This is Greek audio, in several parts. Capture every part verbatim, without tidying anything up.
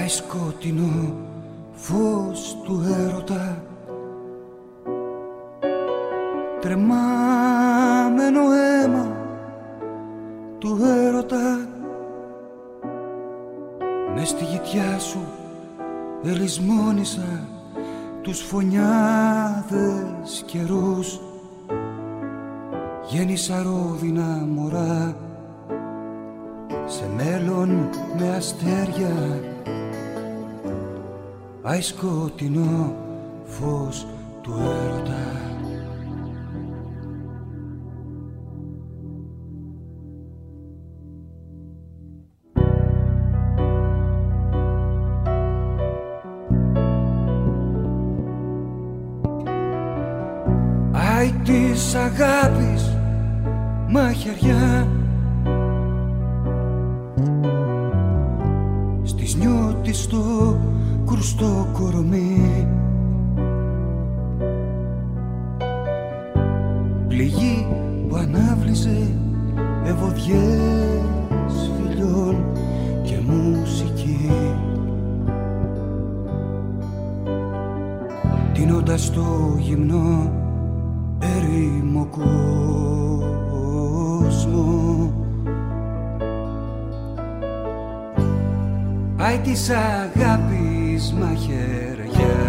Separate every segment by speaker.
Speaker 1: Πάει σκοτεινό φως του έρωτα, τρεμάμενο αίμα του έρωτα. Μες στη γητιά σου ελισμόνισα τους φωνιάδες καιρούς. Γέννησα ρόδινα μωρά σε μέλλον με αστέρια. Πάει σκοτεινό φως του έρωτα. Άι της αγάπης μαχαιριά, στις νιώτης στο κρουστό κορμί. Πληγή που ανάβλησε ευωδιές φιλιών και μουσική. Τίνοντας το γυμνό ερήμο κόσμο. Άι της αγάπης μαχαιριά.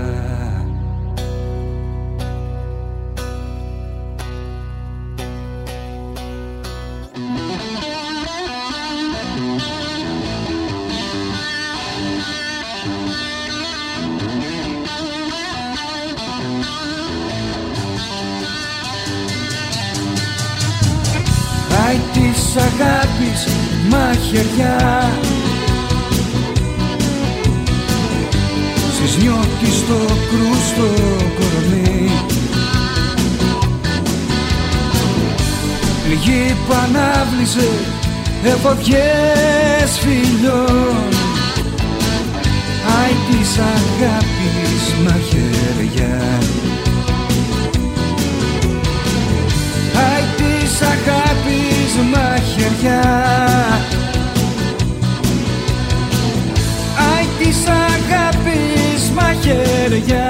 Speaker 1: Άι της αγάπης μαχαιριά, στις νιώτης στο κρούστο κορμί. Πληγή που ανάβλησε εφοδιές φιλιών. Άι της αγάπης μαχαιριά. Άι της αγάπης μαχαιριά. Άι της αγάπης μαχαιριά.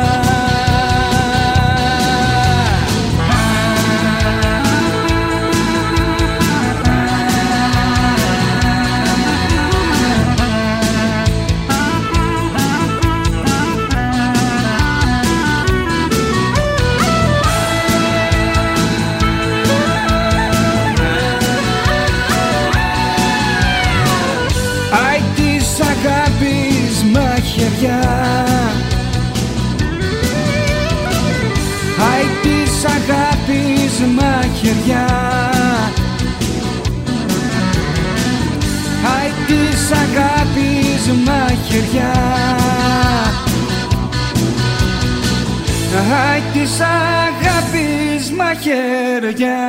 Speaker 1: Άι της αγάπης μαχαιριά. Άι της αγάπης μαχαιριά. Άι της αγάπης μαχαιριά.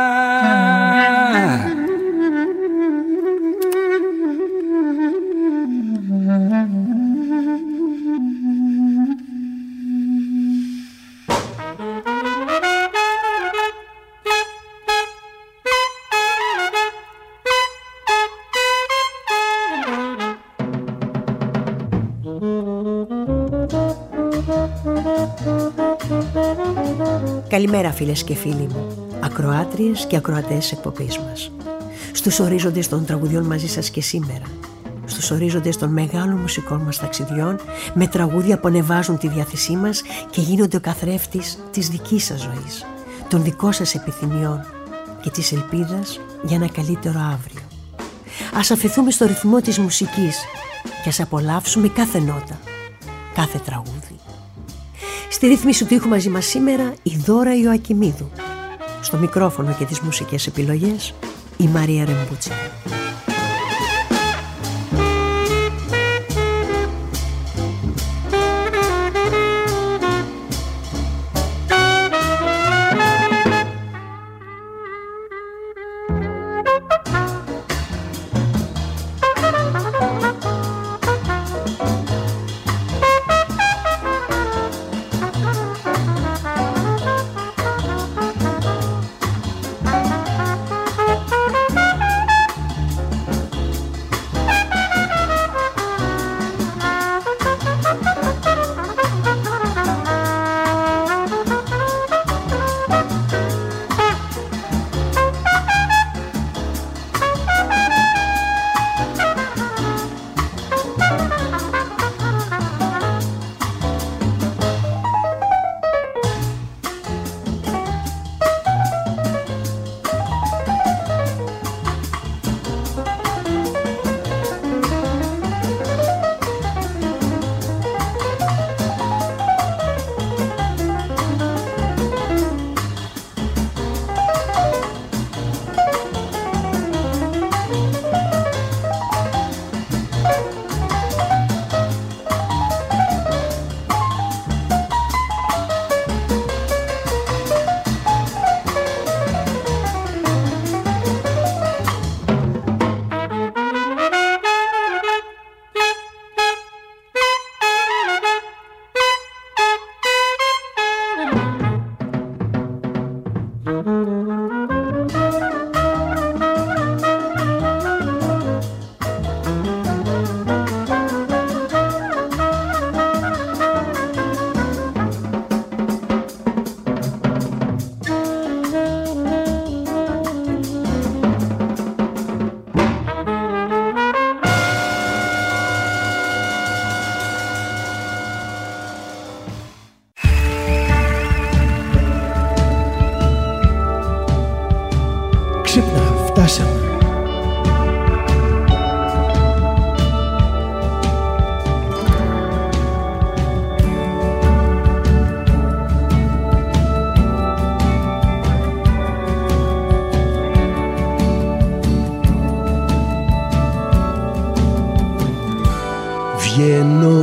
Speaker 2: Καλημέρα φίλες και φίλοι μου, ακροάτριες και ακροατές της εκπομπής μας. Στους ορίζοντες των τραγουδιών μαζί σας και σήμερα, στους ορίζοντες των μεγάλων μουσικών μας ταξιδιών, με τραγούδια που ανεβάζουν τη διάθεσή μας και γίνονται ο καθρέφτης της δικής σας ζωής, των δικών σας επιθυμιών και της ελπίδας για ένα καλύτερο αύριο. Ας αφηθούμε στο ρυθμό της μουσικής και ας απολαύσουμε κάθε νότα, κάθε τραγούδι. Στη ρύθμιση του ήχου μαζί μας σήμερα η Δώρα Ιωακημίδου. Στο μικρόφωνο και τις μουσικές επιλογές η Μαρία Ρεμπούτση.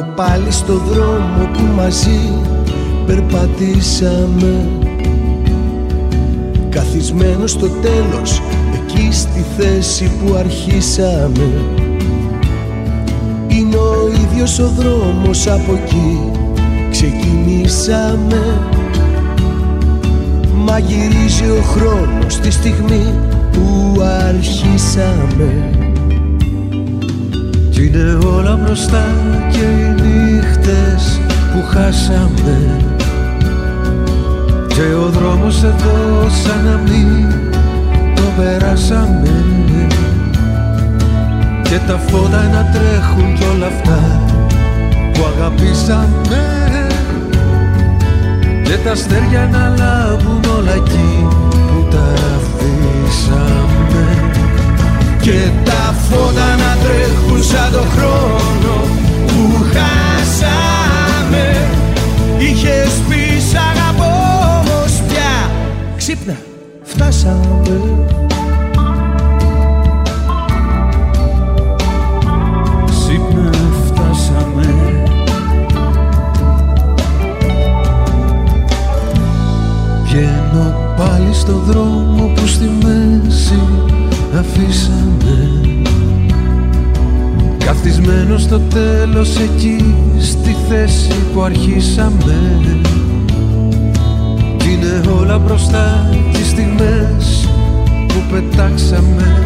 Speaker 1: πάλι στο δρόμο που μαζί περπατήσαμε, καθισμένο στο τέλος, εκεί στη θέση που αρχίσαμε. Είναι ο ίδιος ο δρόμος, από εκεί ξεκινήσαμε. Μα γυρίζει ο χρόνος τη στιγμή που αρχίσαμε.
Speaker 3: Κι είναι όλα μπροστά και οι νύχτες που χάσαμε, και ο δρόμος εδώ σαν να μην το περάσαμε, και τα φώτα να τρέχουν κι όλα αυτά που αγαπήσαμε, και τα αστέρια να λάβουν όλα εκεί που τα αφήσαμε,
Speaker 1: και τα φώτα να τρέχουν σαν το χρόνο που χάσαμε. Είχες πει σ' αγαπώ, όμως πια ξύπνα, φτάσαμε.
Speaker 3: Ξύπνα, φτάσαμε. Βγαίνω πάλι στο δρόμο που στη μέση αφήσαμε, καθισμένο στο τέλος εκεί στη θέση που αρχίσαμε. Κι είναι όλα μπροστά τις στιγμές που πετάξαμε,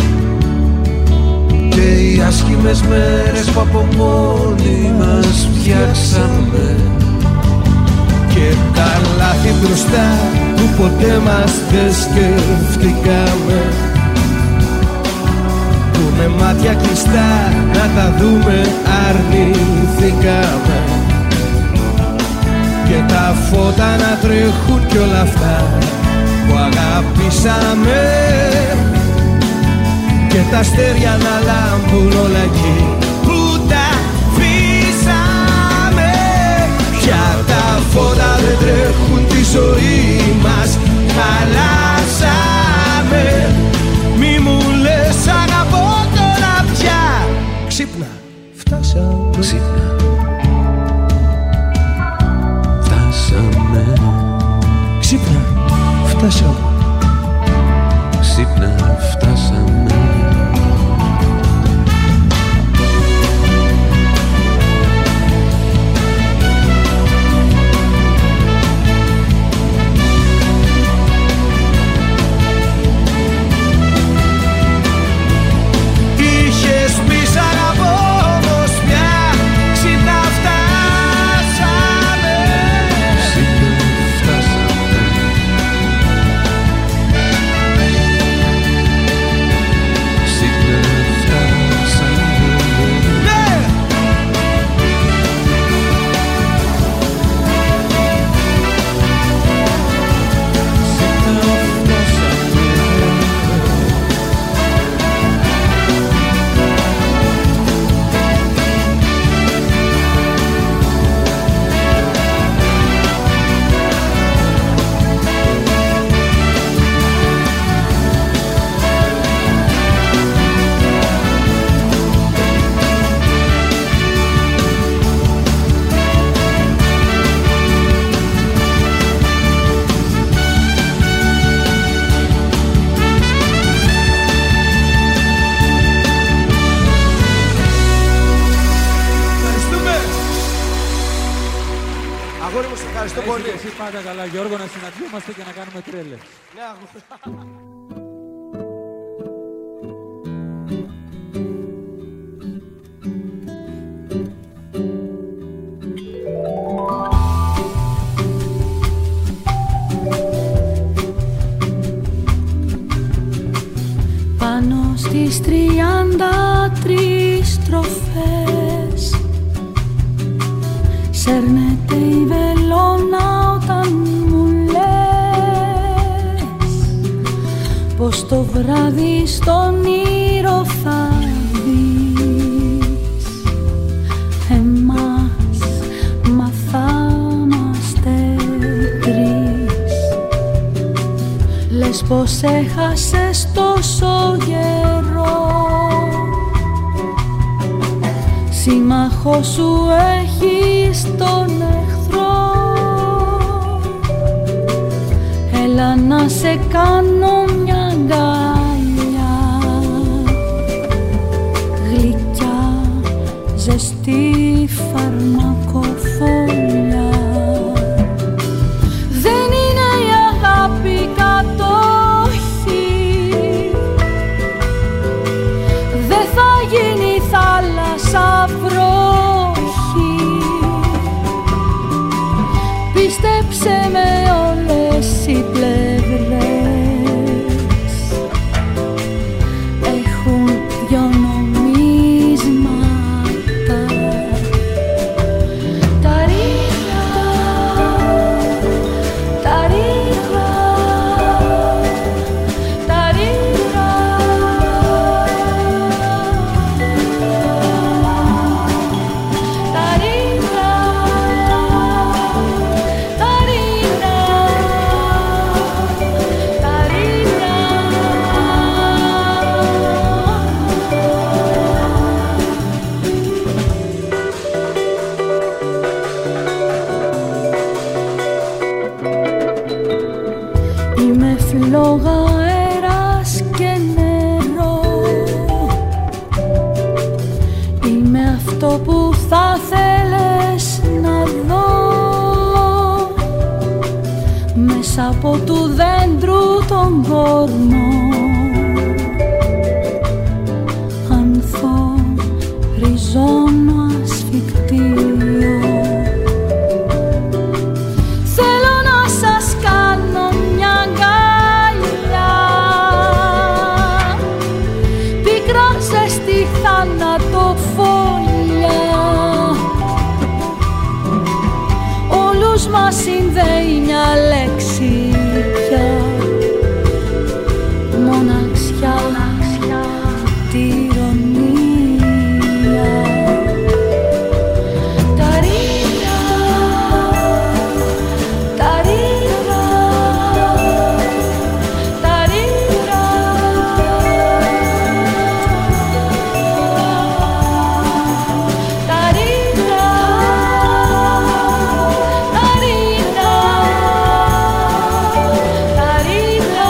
Speaker 3: και οι άσχημες μέρες που από μόνοι μας φτιάξαμε,
Speaker 1: και τα λάθη μπροστά που ποτέ μας δεν σκεφτήκαμε, που με μάτια κλειστά να τα δούμε αρνηθήκαμε, και τα φώτα να τρέχουν κι όλα αυτά που αγαπήσαμε, και τα αστέρια να λάμπουν όλα εκεί που τα αφήσαμε. Πια τα φώτα δεν τρέχουν, τη ζωή μας χαλάσαμε. Μη μου λες αγαπώ τώρα πια, ξύπνα, φτάσαμε.
Speaker 3: Ξύπνα, φτάσαμε.
Speaker 1: Ξύπνα, φτάσαμε.
Speaker 3: Ξύπνα, φτάσαμε.
Speaker 4: Πάντα καλά, Γιώργο, να συναντιόμαστε και να κάνουμε τρέλες.
Speaker 5: Πάνω στις τριάντα τρεις στροφές σέρνεται η βελόνα όταν μου λες πως το βράδυ στον ήρω θα δεις εμάς, μα θα είμαστε τρεις. Λες πως έχασες τόσο καιρό, σύμμαχο σου έχεις τον εχθρό. Έλα να σε κάνω μια αγκαλιά, γλυκιά, ζεστή φαρμακοφόλια. Δεν είναι η αγάπη κατόχη, δεν θα γίνει θάλασσα βρόχη. Πίστεψε με, όλες οι πλευρές έχουν δυο νομίσματα. Τα ρίχα, τα ρίχα, τα ρίχα. Τα ρίχα, τα ρίχα, τα ρίχα. Είμαι φλόγα, αέρας και νερό. Είμαι αυτό που θα θέλες να δω μέσα από του δέντρου τον κόρμο. Ανθώ, ριζώνω ασφικτίο. Θέλω να σας κάνω μια αγκαλιά, πικρά ζεστή θανατοφόλια. Όλους μας συνδέει μια λέξη πια, μοναξιά, τυροννία. Τα ρίχα, τα ρίχα, τα ρίχα. Τα ρίχα, τα ρίχα, τα ρίχα.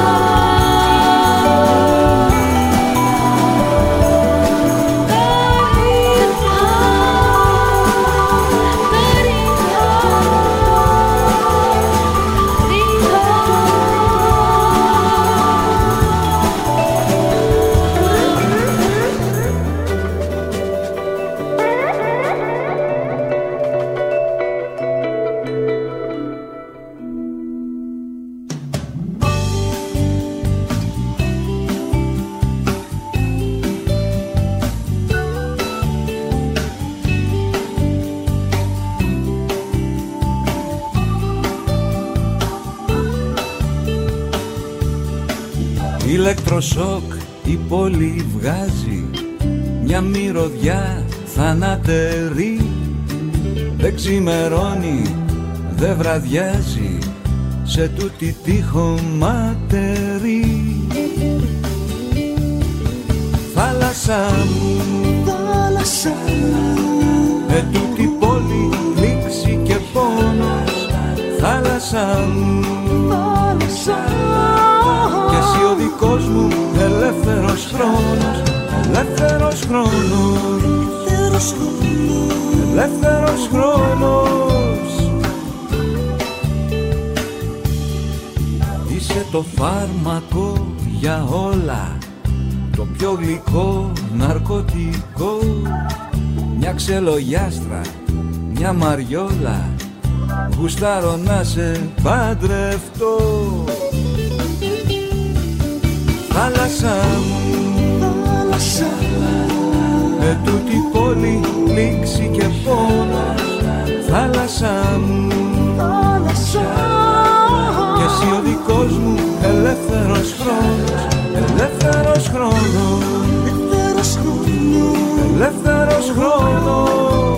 Speaker 1: Ηλεκτροσόκ η πόλη βγάζει μια μυρωδιά θανατερή. Δεν ξημερώνει, δεν βραδιάζει σε τούτη τη χωματερή. Θάλασσα μου, θάλασσα μου, με τούτη πόλη λήξη και πόνος. Θάλασσα μου, θάλασσα μου, κι εσύ ο δικός μου ελεύθερος χρόνος. Ελεύθερος χρόνος, ελεύθερος χρόνος, ελεύθερος χρόνος. Είσαι το φάρμακο για όλα, το πιο γλυκό ναρκωτικό. Μια ξελογιάστρα, μια μαριόλα, γουστάρω να σε παντρευτώ. Θάλασσα μου, θάλασσα μου, με τούτη πόλη λήξη και πόνος. Θάλασσα μου, θάλασσα μου, κι εσύ ο δικός μου ελεύθερος χρόνος. Ελεύθερος χρόνος, ελεύθερος χρόνος, ελεύθερος χρόνος.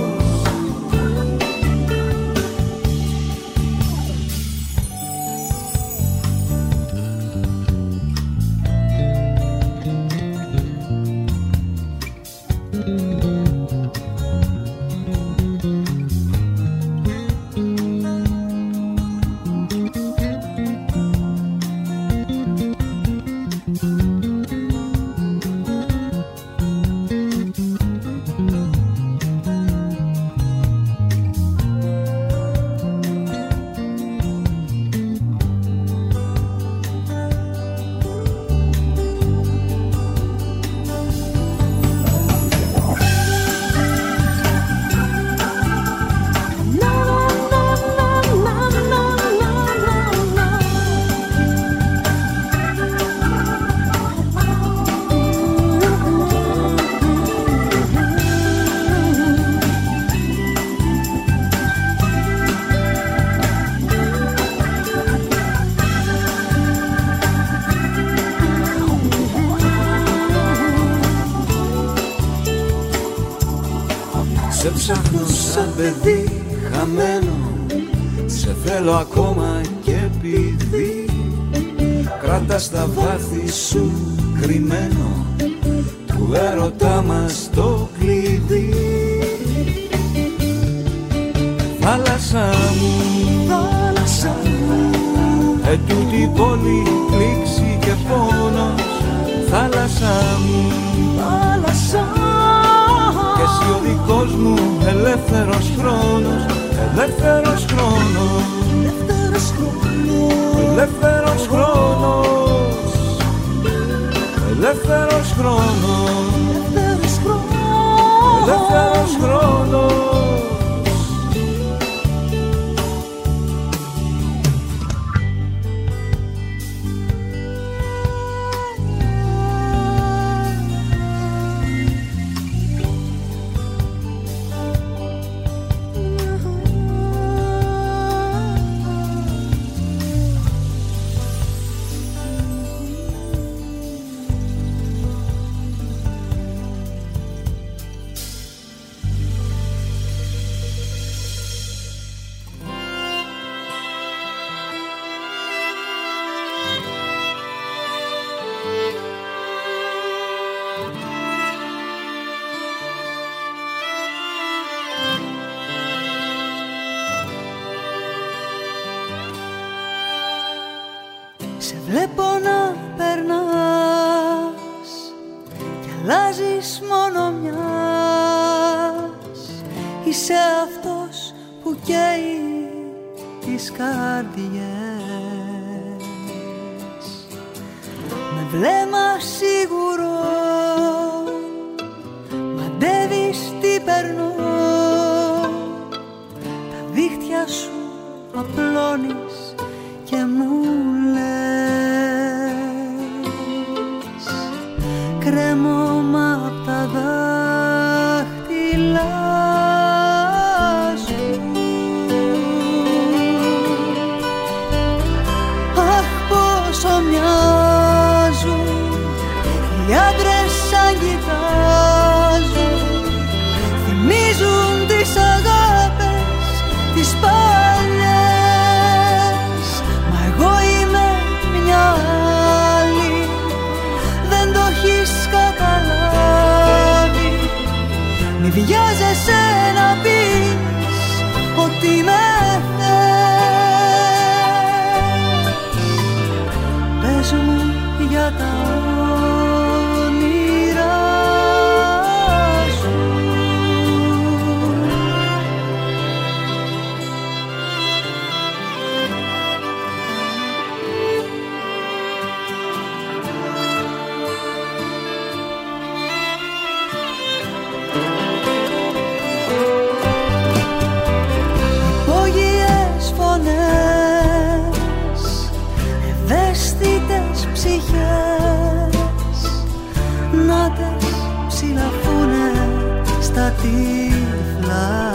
Speaker 1: ψάχνω σαν παιδί χαμένο, σε θέλω ακόμα και επειδή κράτα στα βάθη σου κρυμμένο του έρωτά μας το κλειδί. Θάλασσα μου, θάλασσα μου, ετούτη πόλη πλήξη και πόνος. Θάλασσα μου, θάλασσα, και εσύ ο δικός μου ελεύθερος χρόνος. Ελεύθερος χρόνος, ελεύθερος χρόνος, ελεύθερος χρόνος, ελεύθερος χρόνος, ελεύθερος χρόνος.
Speaker 5: Βλέπω να περνάς κι αλλάζεις μόνο μιας. Είσαι αυτός που καίει τις καρδιές. Με βλέμμα σίγουρο μαντεύεις τι περνώ. Τα δίχτυα σου απλώνεις και μου κρέμωμα απ' τα δάχτυλα σου. Αχ, πόσο μοιάζουν οι άντρες σαν κοιτάζουν. Θυμίζουν τις αγάπες τις παλιές. Μα εγώ είμαι μια άλλη, δεν το έχεις καταλάβει. Μη βιάζεσαι να πεις ότι με θες. Πες μου για τα όνειρά σου. Ευαίσθητες ψυχές να τες ψηλαφούνε στα τύφλα.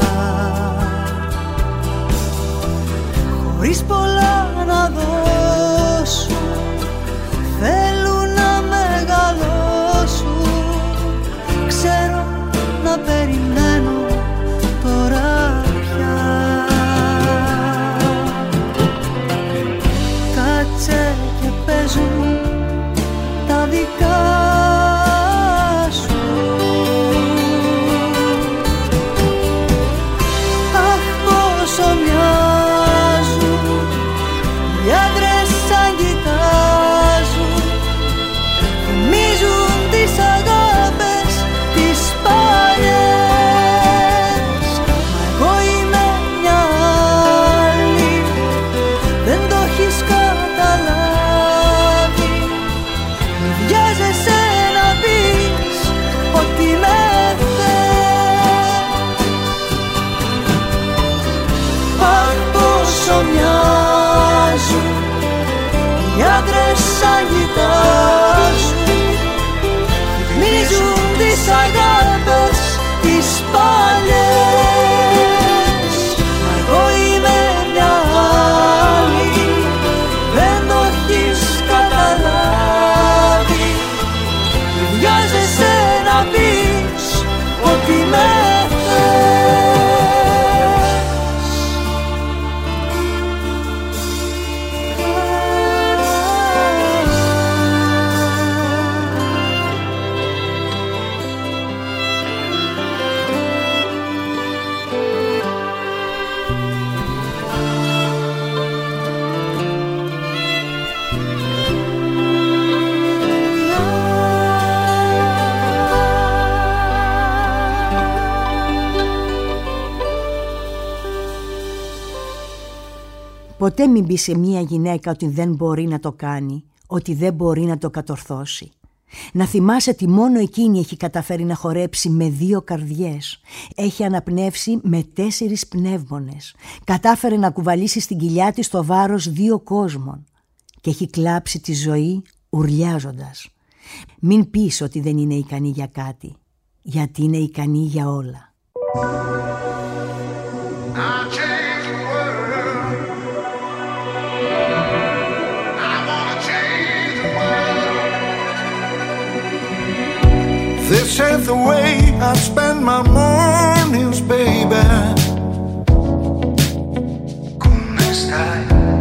Speaker 5: Χωρίς πολλά να δώσουν, θέλουν να μεγαλώσουν. Ξέρω να περιμένω τώρα πια. Κάτσε και παίζουν τα δικά σου. Αχ, πόσο μοιάζουν οι άντρες σαν κοιτάζουν. Θυμίζουν τις αγάπες τις παλιές. Μα εγώ είμαι μια άλλη, δεν το έχεις καταλάβει. Μη βιάζεσαι να πεις ότι με θες. Αχ, πόσο μοιάζουν οι άντρες σαν κοιτάζουν. Θυμίζουν τις αγάπες τις παλιές. Μα εγώ είμαι μια άλλη, δεν το έχεις καταλάβει. Μη βιάζεσαι να πεις ότι με θες.
Speaker 2: Ποτέ μην πει σε μία γυναίκα ότι δεν μπορεί να το κάνει, ότι δεν μπορεί να το κατορθώσει. Να θυμάσαι ότι μόνο εκείνη έχει καταφέρει να χορέψει με δύο καρδιές. Έχει αναπνεύσει με τέσσερις πνεύμονες. Κατάφερε να κουβαλήσει στην κοιλιά της το βάρος δύο κόσμων. Και έχει κλάψει τη ζωή ουρλιάζοντας. Μην πεις ότι δεν είναι ικανή για κάτι, γιατί είναι ικανή για όλα.
Speaker 1: This ain't the way I spend my mornings, baby. ¿Cómo estás?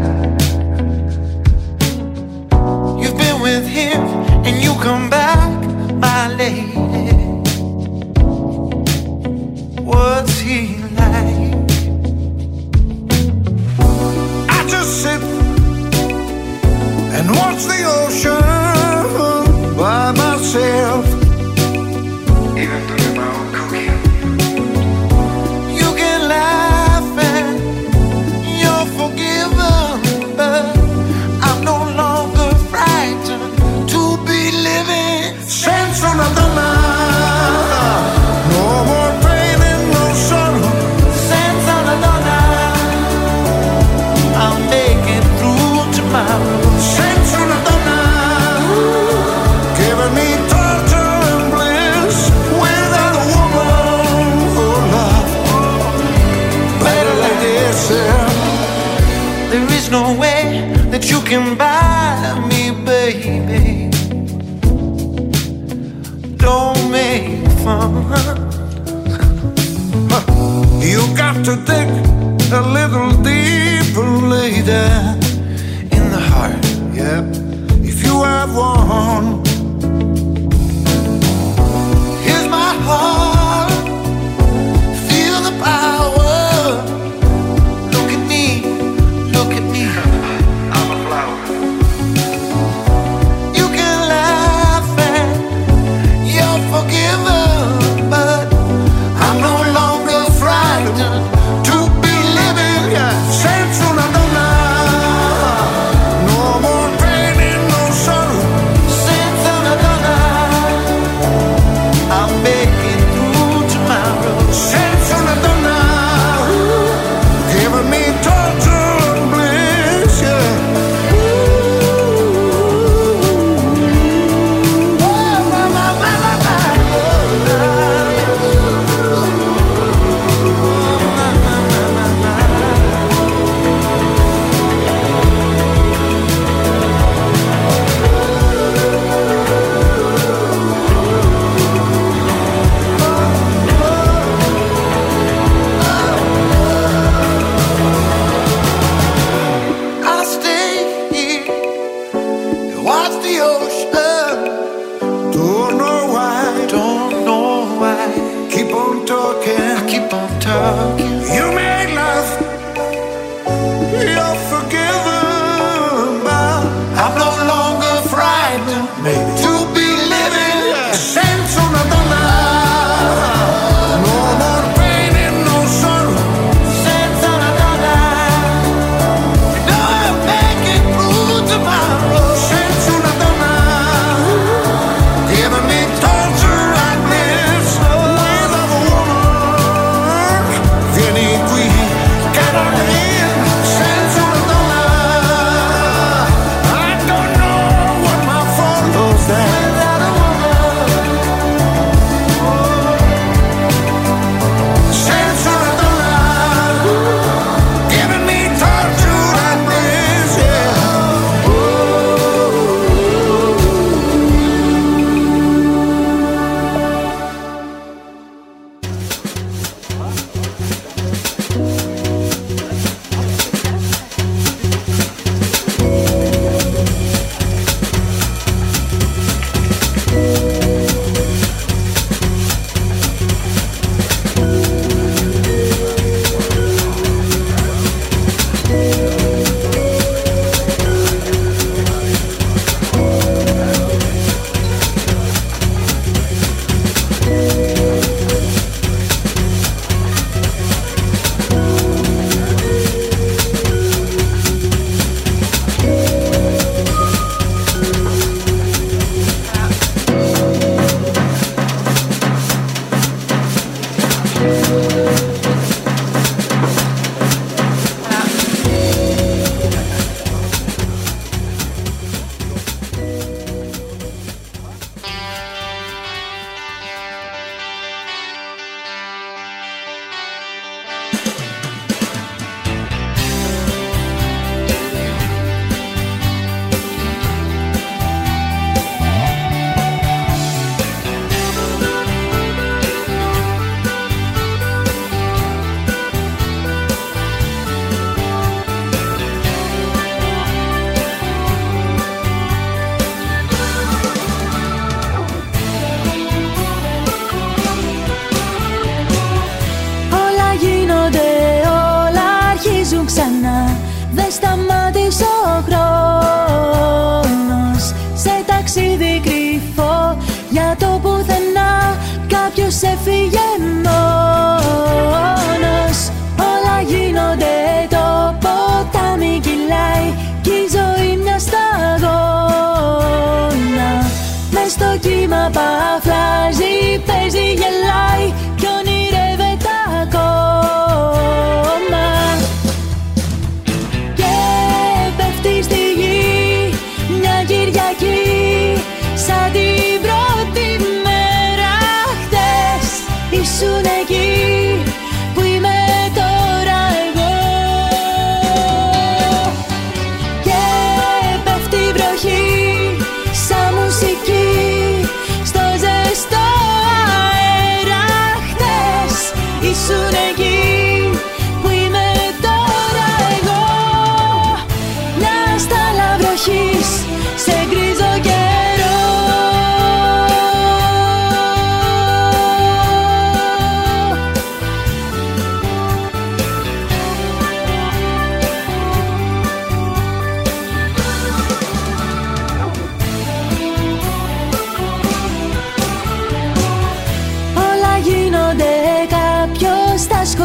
Speaker 1: You've been with him and you come back, my lady. What's he like? I just sit and watch the ocean by myself. Even doing my own cooking. You can laugh and you're forgiven, but I'm no longer frightened to be living sense on a donna. No more pain and no sorrow. Sense on a donna. I'll make it through tomorrow. Sense on a donna. Giving me torture and bliss. There is no way that you can buy me, baby. Don't make fun. You got to dig a little deeper later in the heart, yeah, if you have one. Here's my heart, feel the power.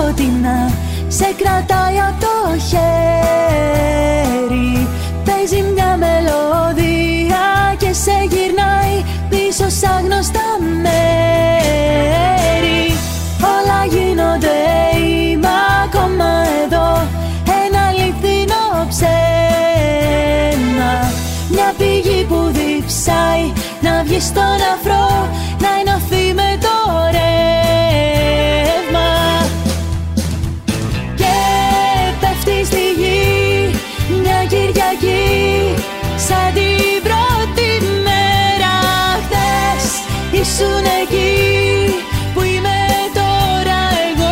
Speaker 5: σκοτεινά σε κρατάει από το χέρι. Παίζει μια μελωδία και σε γυρνάει πίσω σαν γνωστά μέρη. Όλα γίνονται, είμαι ακόμα εδώ, ένα αληθινό ψέμα. Μια πηγή που διψάει να βγει στον αφρό, να ενωθεί με το ρεύμα. Και πέφτει στη γη μια Κυριακή σαν την πρώτη μέρα χτες. Ήσουν εκεί που είμαι τώρα εγώ.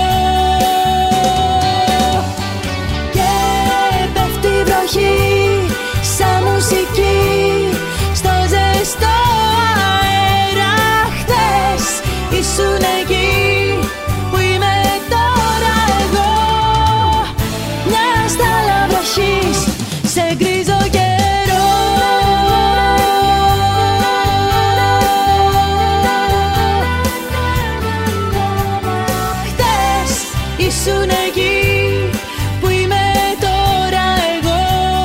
Speaker 5: Και πέφτει η βροχή σαν μουσική στο ζεστό αέρα χθες. Ήσουν εκεί που είμαι τώρα εγώ. Μια στάλα βροχής σε γκρίζο καιρό. Χθες ήσουν εκεί που είμαι τώρα εγώ.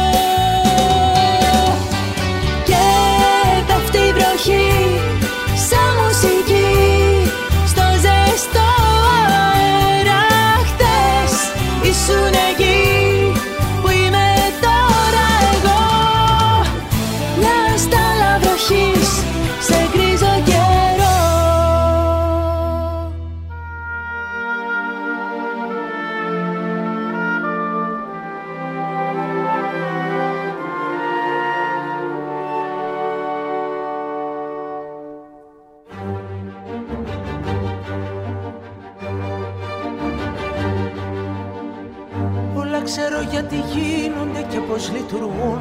Speaker 5: Και πέφτει η βροχή σαν μουσική στο ζεστό αέρα χθες. Ήσουν εκεί που είμαι τώρα εγώ. Μια στάλα βροχής σε γκρίζο καιρό.
Speaker 6: Όλα ξέρω γιατί γίνονται και πως λειτουργούν.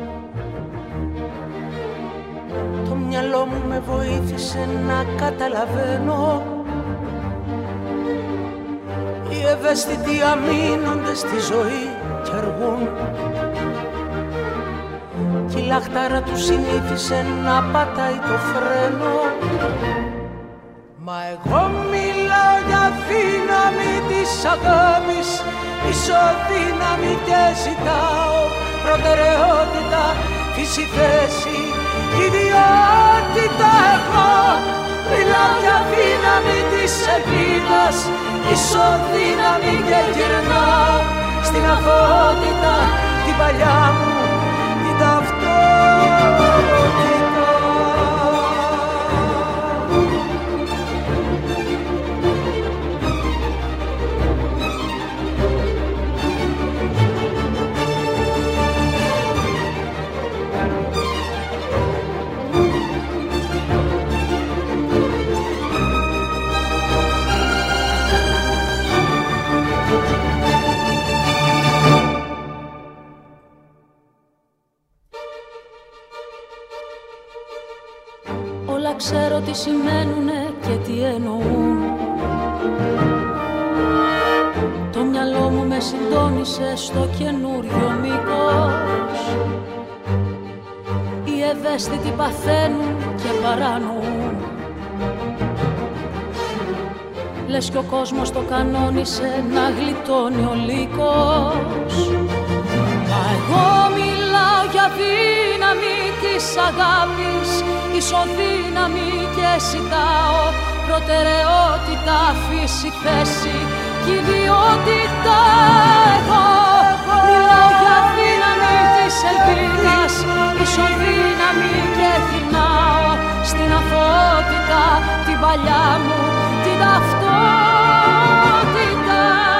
Speaker 6: Το μυαλό μου με βοήθησε να καταλαβαίνω. Οι ευαίσθητοι αμήνονται στη ζωή και αργούν. Κι η λαχτάρα του συνήθισε να πατάει το φρένο. Μα εγώ μιλάω για δύναμη της αγάπης, ισοδύναμη και ζητάω προτεραιότητα, φύση, θέση, ιδιότητα. Εγώ μιλάω για δύναμη της ελπίδας, ισοδύναμη και γυρνάω στην αθωότητα την παλιά μου την ταυτότητα.
Speaker 5: Όλα ξέρω τι σημαίνουνε και τι εννοούν. Το μυαλό μου με συντόνισε στο καινούριο μήκος. Οι ευαίσθητοι παθαίνουν και παρανοούν. Λες κι ο κόσμος το κανόνισε να γλιτώνει ο λύκος. Μα εγώ μιλάω για δύναμη της αγάπης, ισοδύναμη και ζητάω προτεραιότητα, φύση, θέση κι ιδιότητα. Εγώ μιλάω για δύναμη της ελπίδας, ισοδύναμη και γυρνάω στην αθωότητα την παλιά μου την ταυτότητα.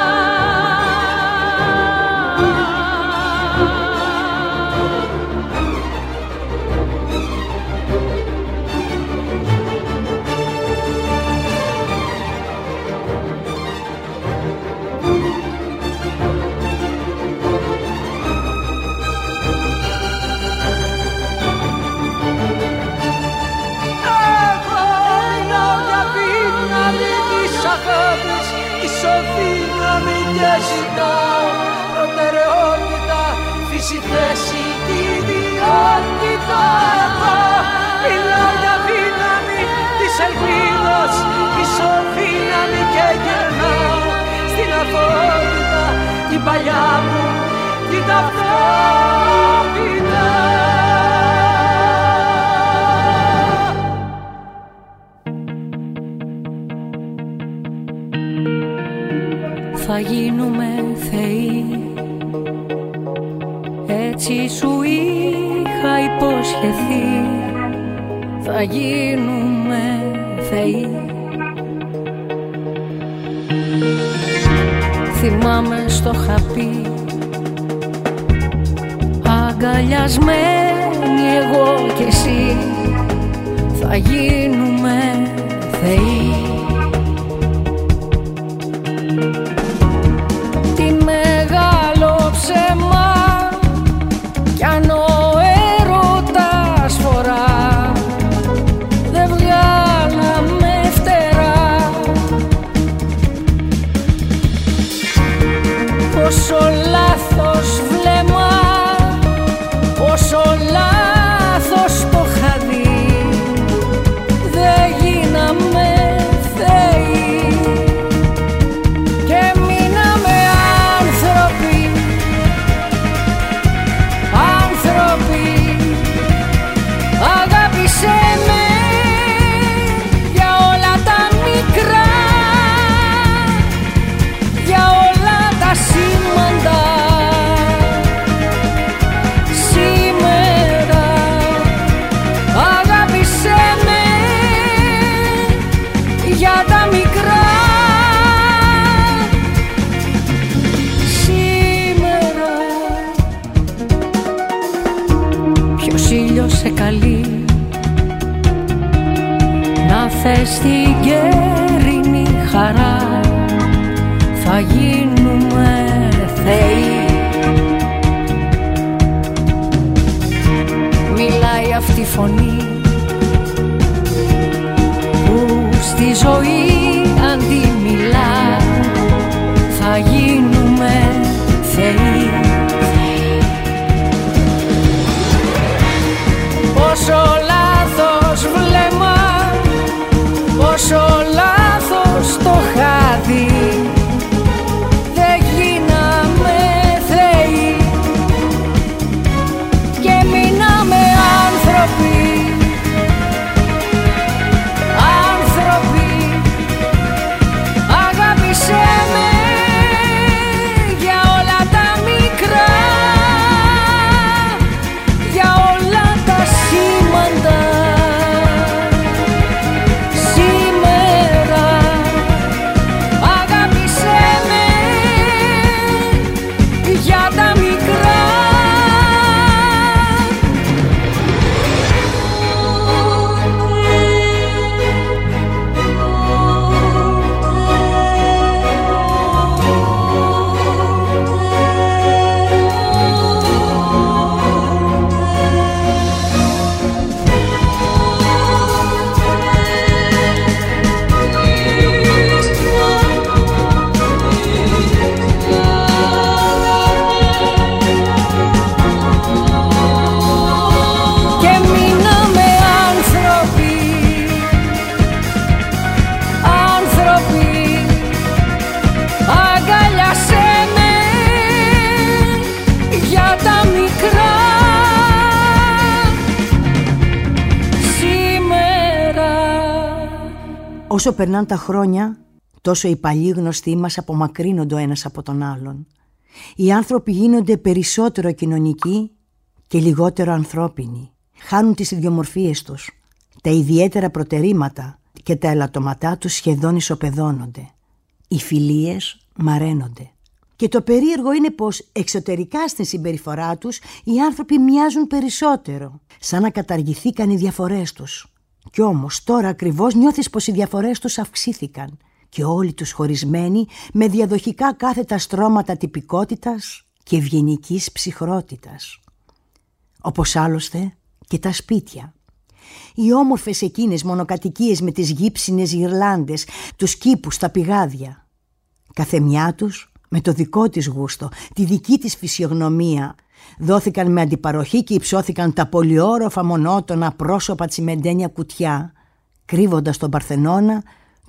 Speaker 6: Ισοδύναμη και ζητάω προτεραιότητα, φύση, θέση και ιδιότητα. Εγώ μιλάω για δύναμη της ελπίδας, ισοδύναμη και γυρνάω στην αθωότητα ταυτότητα, την παλιά μου την ταυτότητα.
Speaker 5: Θα γίνουμε θεοί, έτσι σου είχα υποσχεθεί. Θα γίνουμε θεοί. Θυμάμαι στο χαπί, αγκαλιασμένοι εγώ και εσύ. Θα γίνουμε θεοί. Τι μεγάλο ψέμα κι αν ο έρωτας φορά, δεν βγάλαμε φτερά. Πόσο λάθος βλέμμα, πόσο λάθος το είχα δει. Δεν γίναμε θεοί και μείναμε άνθρωποι. Άνθρωποι, αγάπησέ με για όλα τα μικρά, για όλα τα σήμαντα. Σήμερα αγάπησέ με για τα μικρά. Σήμερα ποιος ήλιος σε καλεί να θες την καιρινή χαρά. Θα γίνουμε θεοί. Μιλάει αυτή η φωνή που στη ζωή αντιμιλά. Θα γίνουμε θεοί. Πόσο λάθος βλέμμα, πόσο λάθος το είχα δει. Δεν γίναμε θεοί και μείναμε άνθρωποι. Άνθρωποι, αγάπησέ με για όλα τα μικρά, για όλα τα σήμαντα. Σήμερα αγάπησέ με για τα μικρά. Και μείναμε άνθρωποι. Άνθρωποι, αγκαλιάσέ με για τα μικρά. Σήμερα.
Speaker 2: Όσο περνάνε τα χρόνια, τόσο οι παλιοί γνωστοί μας απομακρύνονται ο ένας από τον άλλον. Οι άνθρωποι γίνονται περισσότερο κοινωνικοί και λιγότερο ανθρώπινοι. Χάνουν τις ιδιομορφίες τους, τα ιδιαίτερα προτερήματα και τα ελαττωματά τους σχεδόν ισοπεδώνονται. Οι φιλίες μαραίνονται. Και το περίεργο είναι πως εξωτερικά στην συμπεριφορά τους οι άνθρωποι μοιάζουν περισσότερο, σαν να καταργηθήκαν οι διαφορές τους. Κι όμως τώρα ακριβώς νιώθεις πως οι διαφορές τους αυξήθηκαν και όλοι τους χωρισμένοι με διαδοχικά κάθετα στρώματα τυπικότητας και ευγενικής ψυχρότητας. Όπως άλλωστε και τα σπίτια. Οι όμορφες εκείνες μονοκατοικίες με τις γύψινες γυρλάντες, τους κήπους, τα πηγάδια. Καθεμιά τους με το δικό της γούστο, τη δική της φυσιογνωμία, δόθηκαν με αντιπαροχή και υψώθηκαν τα πολυόροφα μονότονα πρόσωπα τσιμεντένια κουτιά, κρύβοντας τον Παρθενώνα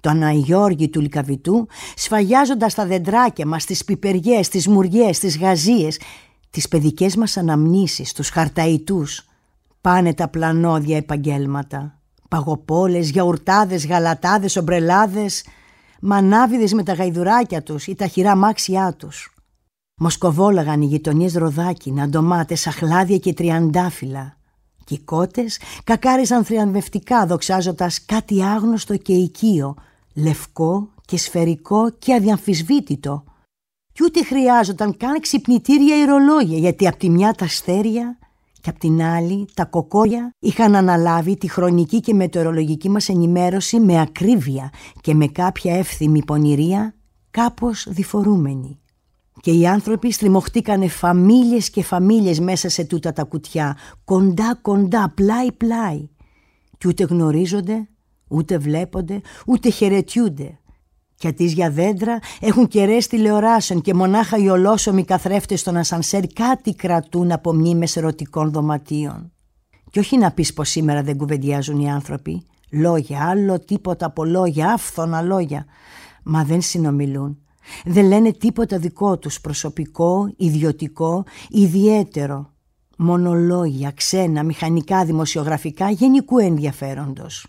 Speaker 7: το Αναγιώργη του Λυκαβητού, σφαγιάζοντας τα δεντράκια μας, τις πιπεριές, τις μουριές, τις γαζίες, τις παιδικές μας αναμνήσεις, τους χαρταϊτούς. Πάνε τα πλανόδια επαγγέλματα. Παγοπόλες, γιαουρτάδες, γαλατάδες, ομπρελάδες, μανάβιδες με τα γαϊδουράκια τους ή τα χειρά μάξιά τους. Μοσκοβόλαγαν οι γειτονιές ροδάκινα, ντομάτες, αχλάδια και τριαντάφυλλα. Και οι κότες κακάριζαν θριαμβευτικά, δοξάζοντας κάτι άγνωστο και οικείο, λευκό και σφαιρικό και αδιαμφισβήτητο. Κι ούτε χρειάζονταν καν ξυπνητήρια ηρολόγια, γιατί απ' τη μια τα αστέρια και απ' την άλλη τα κοκόρια είχαν αναλάβει τη χρονική και μετεωρολογική μας ενημέρωση με ακρίβεια και με κάποια εύθυμη πονηρία, κάπως διφορούμενη. Και οι άνθρωποι στριμωχτήκανε φαμίλιες και φαμίλιες μέσα σε τούτα τα κουτιά, κοντά κοντά, πλάι πλάι. Κι ούτε γνωρίζονται, ούτε βλέπονται, ούτε χαιρετιούνται. Κι αντί για δέντρα έχουν κεραίες τηλεοράσεων και μονάχα οι ολόσωμοι καθρέφτες στον ασανσέρ κάτι κρατούν από μνήμες ερωτικών δωματίων. Κι όχι να πεις πως σήμερα δεν κουβεντιάζουν οι άνθρωποι. Λόγια, άλλο τίποτα από λόγια, άφθονα λόγια. Μα δεν συνομιλούν. Δεν λένε τίποτα δικό τους, προσωπικό, ιδιωτικό, ιδιαίτερο. Μόνο λόγια, ξένα, μηχανικά, δημοσιογραφικά, γενικού ενδιαφέροντος.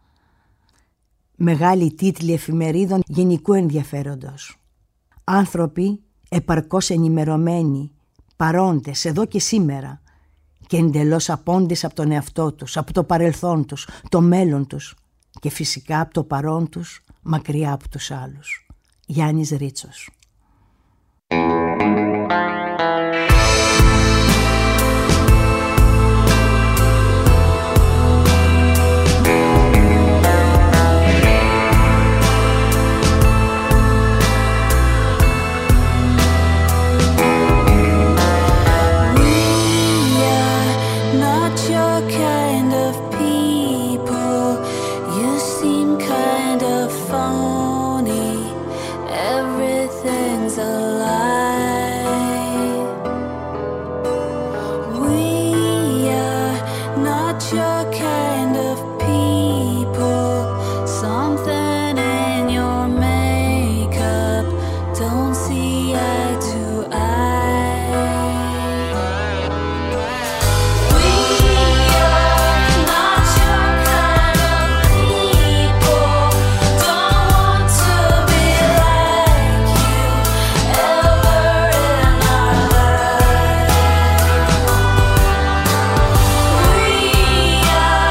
Speaker 7: Μεγάλοι τίτλοι εφημερίδων γενικού ενδιαφέροντος. Άνθρωποι επαρκώς ενημερωμένοι, παρόντες εδώ και σήμερα και εντελώς απόντες από τον εαυτό τους, από το παρελθόν τους, το μέλλον τους και φυσικά από το παρόν τους, μακριά από τους άλλους. Γιάννης Ρίτσος.
Speaker 8: We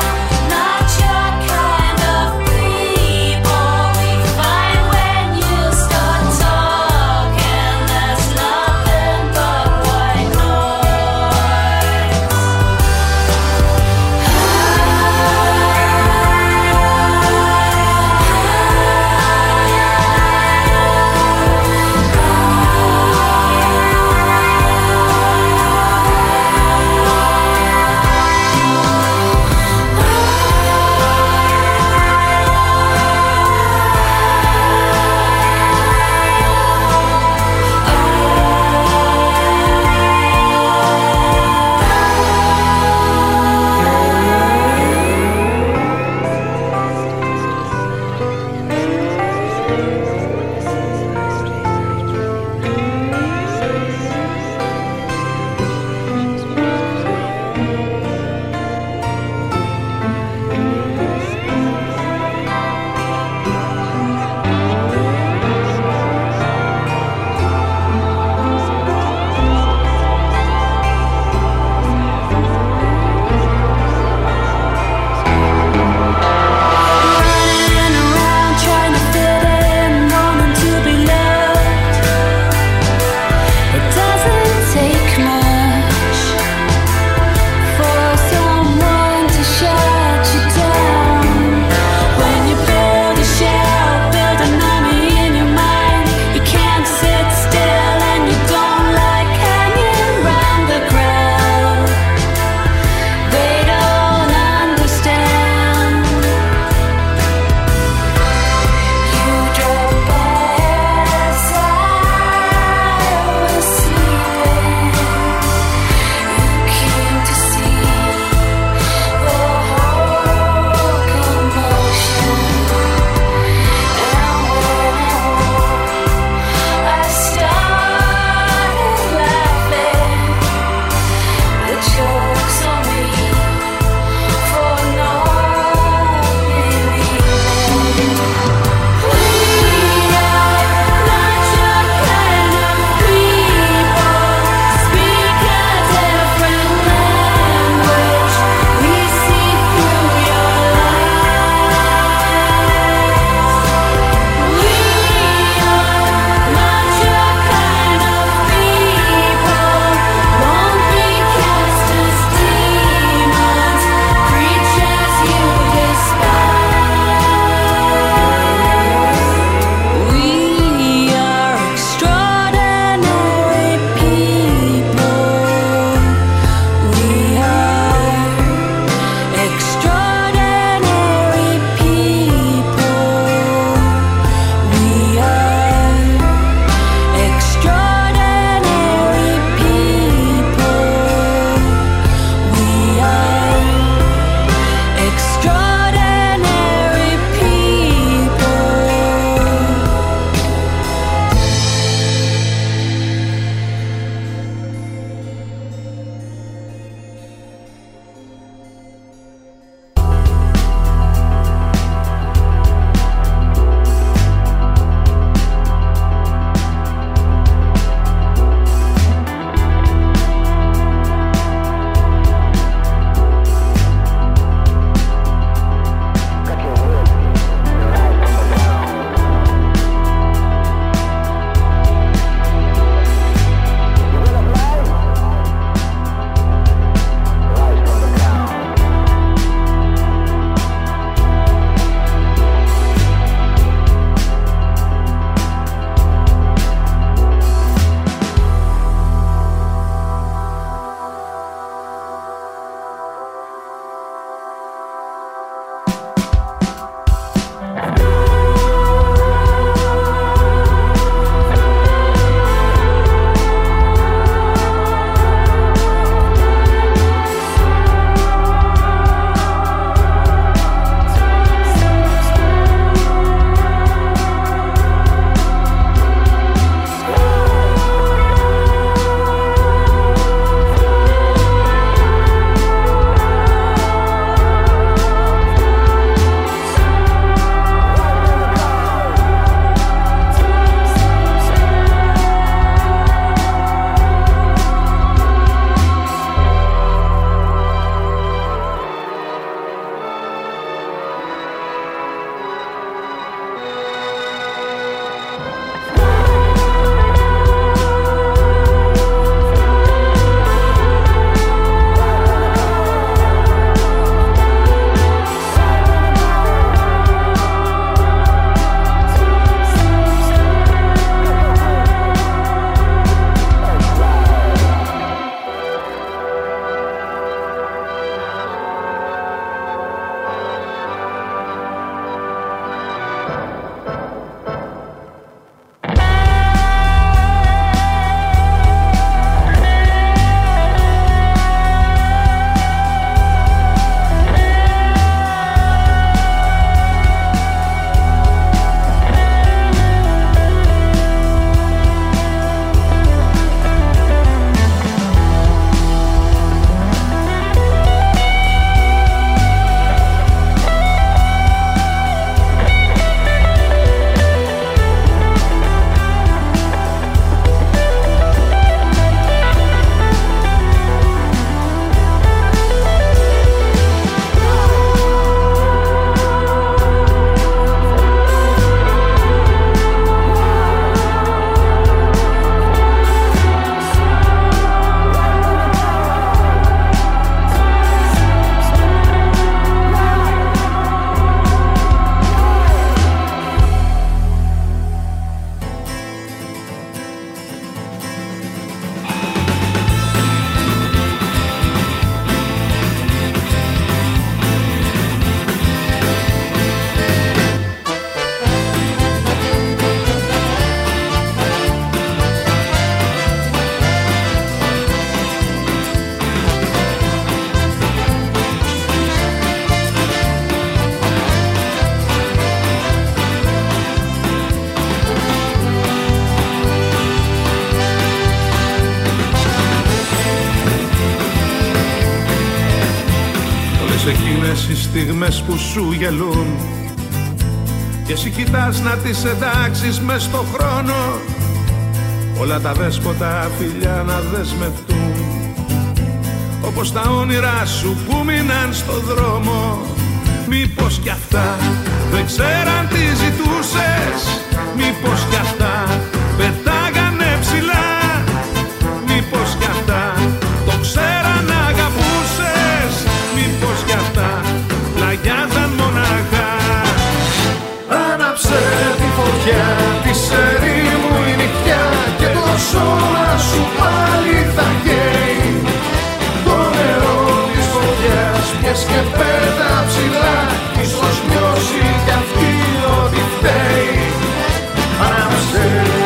Speaker 1: εκείνες οι στιγμές που σου γελούν και εσύ κοιτάς να τις εντάξεις μες στο χρόνο, όλα τα δέσποτα φιλιά να δεσμευτούν, όπως τα όνειρά σου που μείναν στο δρόμο. Μήπως κι αυτά δεν ξέραν τι ζητούσες, μήπως κι αυτά πετάγανε ψηλά, μήπως κι αυτά το ξέραν να αγαπούσες, μήπως κι αυτά πλαγιάζαν μοναχά. Άναψε τη φωτιά της ερήμου η νυχτιά και το σώμα σου πάλι θα καίει. Το νερό της φωτιάς πιες και πέτα ψηλά, ίσως νιώσει κι αυτή ότι φταίει. Άναψε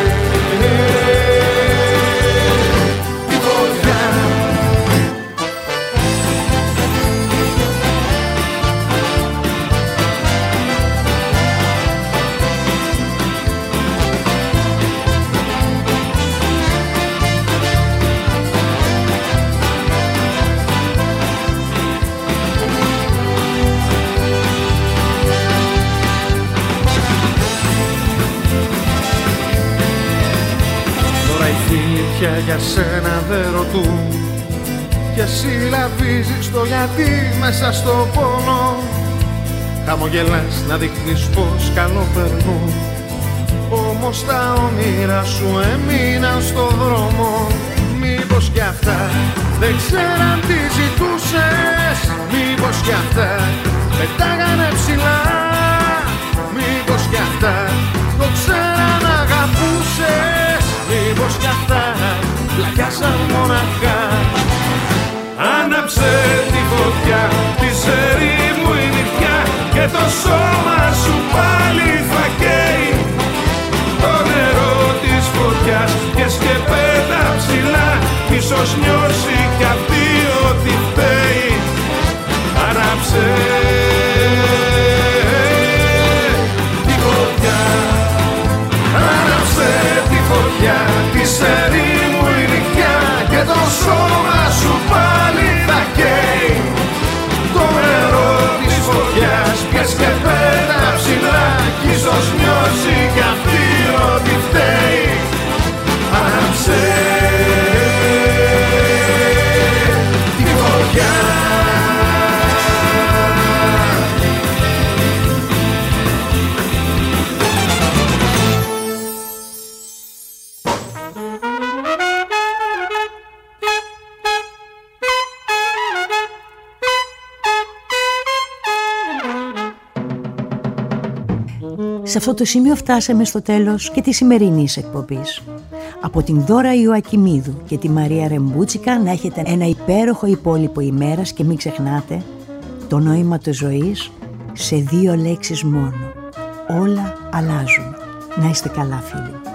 Speaker 1: τη φωτιά. Για σένα δεν ρωτούν και εσύ λαβίζεις το γιατί μέσα στο πόνο. Χαμογελάς να δείχνεις πως καλό περνούν, όμως τα όνειρα σου έμειναν στο δρόμο. Μήπως κι αυτά δεν ξέραν τι ζητούσες, μήπως κι αυτά πετάγανε ψηλά, μήπως κι αυτά το ξέραν να αγαπούσες, μήπως κι αυτά πλαγιάσαν μοναχά. Άναψε τη φωτιά της ερήμου η νυχτιά και το σώμα σου πάλι θα καίει. Το νερό της φωτιάς και σκεπέτα ψηλά, ίσως νιώσει κι αυτή ότι φταίει. Άναψε τη φωτιά, άναψε τη φωτιά της ερήμου η νυχτιά και το σώμα σου πάλι θα καίει. Το νερό της φωτιάς πιες και πέτα ψηλά, κι ίσως νιώσει κι αυτή ότι φταίει. Άναψε τη φωτιά.
Speaker 7: Σε αυτό το σημείο φτάσαμε στο τέλος και της σημερινής εκπομπής. Από την Δώρα Ιωακιμίδου και τη Μαρία Ρεμπούτσικα να έχετε ένα υπέροχο υπόλοιπο ημέρας και μην ξεχνάτε το νόημα της ζωής σε δύο λέξεις μόνο. Όλα αλλάζουν. Να είστε καλά φίλοι.